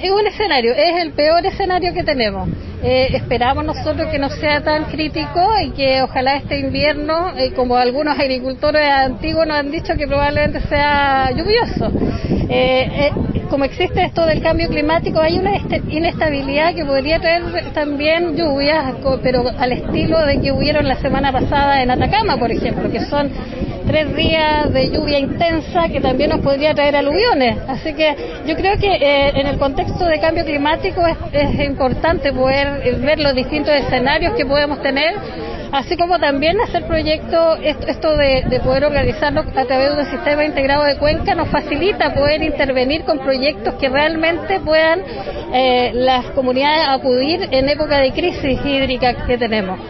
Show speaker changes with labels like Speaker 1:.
Speaker 1: es un escenario, es el peor escenario que tenemos. Esperamos nosotros que no sea tan crítico y que ojalá este invierno, como algunos agricultores antiguos nos han dicho, que probablemente sea lluvioso. Como existe esto del cambio climático, hay una inestabilidad que podría traer también lluvias, pero al estilo de que hubieron la semana pasada en Atacama, por ejemplo, que son 3 días de lluvia intensa que también nos podría traer aluviones. Así que yo creo que en el contexto de cambio climático es importante poder ver los distintos escenarios que podemos tener, así como también hacer proyectos. Esto de poder organizarnos a través de un sistema integrado de cuenca nos facilita poder intervenir con proyectos que realmente puedan las comunidades acudir en época de crisis hídrica que tenemos.